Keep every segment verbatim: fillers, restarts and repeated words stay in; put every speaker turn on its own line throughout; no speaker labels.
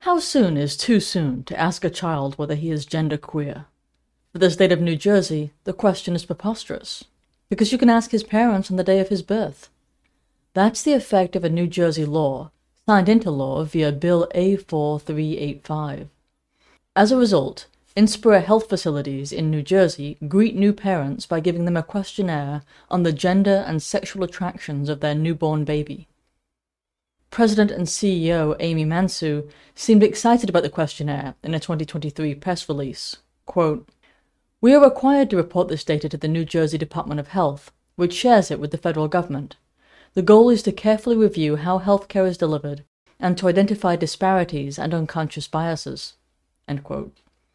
How soon is too soon to ask a child whether he is genderqueer? For the state of New Jersey, the question is preposterous, because you can ask his parents on the day of his birth. That's the effect of a New Jersey law, signed into law via Bill A four three eight five. As a result, Inspira health facilities in New Jersey greet new parents by giving them a questionnaire on the gender and sexual attractions of their newborn baby. President and C E O Amy Mansu seemed excited about the questionnaire in a twenty twenty-three press release. Quote, "We are required to report this data to the New Jersey Department of Health, which shares it with the federal government. The goal is to carefully review how healthcare is delivered and to identify disparities and unconscious biases." End quote.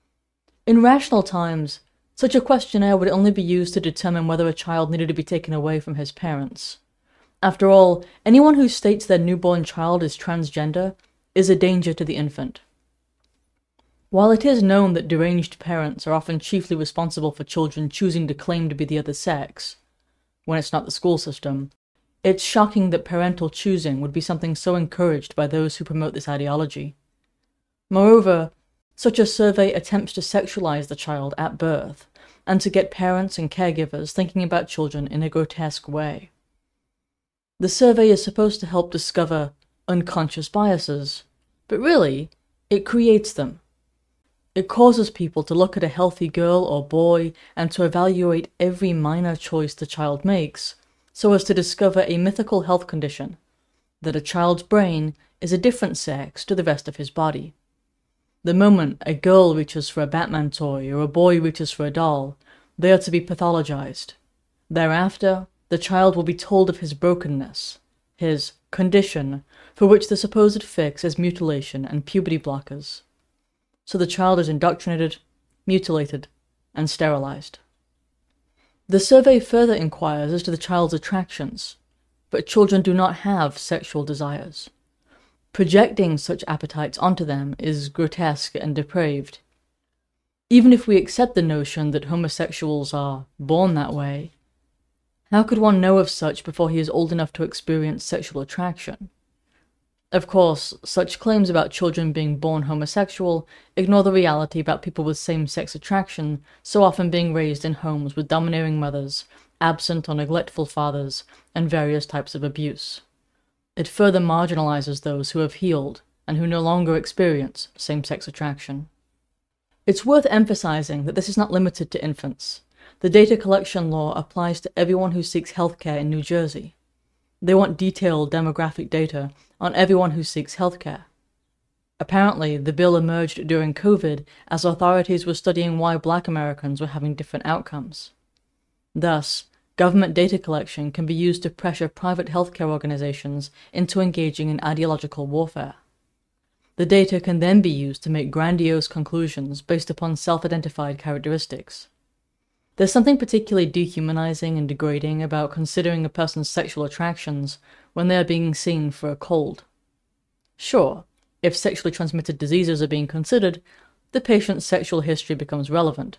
In rational times, such a questionnaire would only be used to determine whether a child needed to be taken away from his parents. After all, anyone who states their newborn child is transgender is a danger to the infant. While it is known that deranged parents are often chiefly responsible for children choosing to claim to be the other sex, when it's not the school system, it's shocking that parental choosing would be something so encouraged by those who promote this ideology. Moreover, such a survey attempts to sexualize the child at birth, and to get parents and caregivers thinking about children in a grotesque way. The survey is supposed to help discover unconscious biases, but really, it creates them. It causes people to look at a healthy girl or boy and to evaluate every minor choice the child makes, so as to discover a mythical health condition, that a child's brain is a different sex to the rest of his body. The moment a girl reaches for a Batman toy or a boy reaches for a doll, they are to be pathologized. Thereafter, the child will be told of his brokenness, his condition, for which the supposed fix is mutilation and puberty blockers. So the child is indoctrinated, mutilated, and sterilized. The survey further inquires as to the child's attractions, but children do not have sexual desires. Projecting such appetites onto them is grotesque and depraved. Even if we accept the notion that homosexuals are born that way, how could one know of such before he is old enough to experience sexual attraction? Of course, such claims about children being born homosexual ignore the reality about people with same-sex attraction so often being raised in homes with domineering mothers, absent or neglectful fathers, and various types of abuse. It further marginalizes those who have healed and who no longer experience same-sex attraction. It's worth emphasizing that this is not limited to infants. The data collection law applies to everyone who seeks healthcare in New Jersey. They want detailed demographic data on everyone who seeks healthcare. Apparently, the bill emerged during COVID as authorities were studying why Black Americans were having different outcomes. Thus, government data collection can be used to pressure private healthcare organizations into engaging in ideological warfare. The data can then be used to make grandiose conclusions based upon self-identified characteristics. There's something particularly dehumanizing and degrading about considering a person's sexual attractions when they are being seen for a cold. Sure, if sexually transmitted diseases are being considered, the patient's sexual history becomes relevant.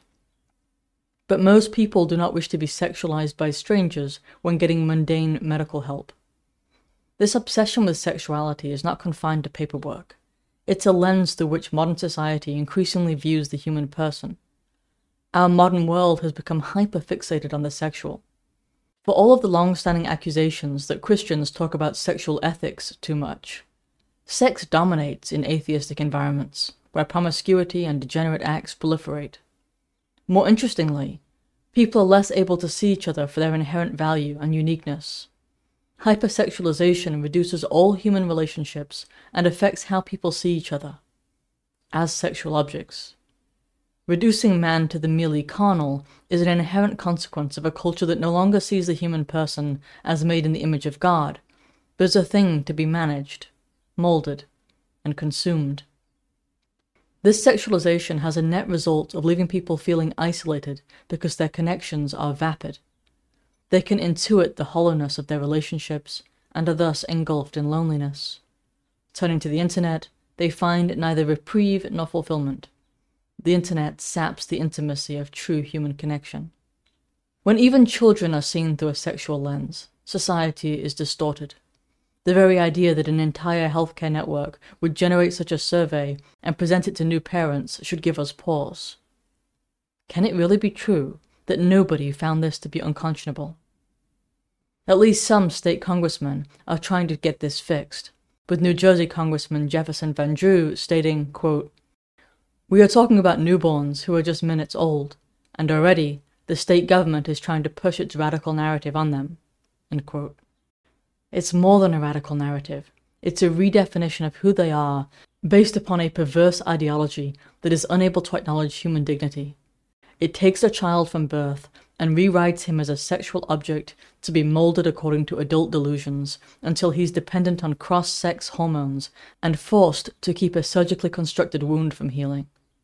But most people do not wish to be sexualized by strangers when getting mundane medical help. This obsession with sexuality is not confined to paperwork. It's a lens through which modern society increasingly views the human person. Our modern world has become hyper-fixated on the sexual. For all of the long-standing accusations that Christians talk about sexual ethics too much, sex dominates in atheistic environments, where promiscuity and degenerate acts proliferate. More interestingly, people are less able to see each other for their inherent value and uniqueness. Hypersexualization reduces all human relationships and affects how people see each other, as sexual objects. Reducing man to the merely carnal is an inherent consequence of a culture that no longer sees the human person as made in the image of God, but as a thing to be managed, molded, and consumed. This sexualization has a net result of leaving people feeling isolated because their connections are vapid. They can intuit the hollowness of their relationships and are thus engulfed in loneliness. Turning to the internet, they find neither reprieve nor fulfillment. The internet saps the intimacy of true human connection. When even children are seen through a sexual lens, society is distorted. The very idea that an entire healthcare network would generate such a survey and present it to new parents should give us pause. Can it really be true that nobody found this to be unconscionable? At least some state congressmen are trying to get this fixed, with New Jersey Congressman Jefferson Van Drew stating, quote, "We are talking about newborns who are just minutes old, and already the state government is trying to push its radical narrative on them." End quote. It's more than a radical narrative. It's a redefinition of who they are based upon a perverse ideology that is unable to acknowledge human dignity. It takes a child from birth and rewrites him as a sexual object to be molded according to adult delusions until he's dependent on cross-sex hormones and forced to keep a surgically constructed wound from healing.